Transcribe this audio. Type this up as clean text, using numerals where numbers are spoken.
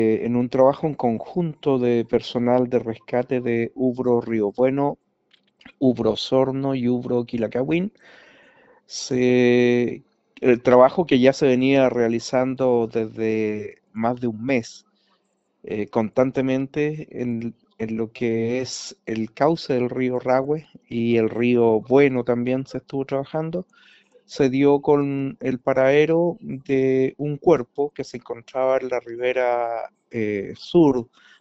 en un trabajo en conjunto de personal de rescate de Ubro Río Bueno, Ubro Osorno y Ubro Quilacawin. Se, el trabajo que ya se venía realizando desde más de un mes, constantemente en lo que es el cauce del río Rahue y el río Bueno también se estuvo trabajando, se dio con el paradero de un cuerpo que se encontraba en la ribera sur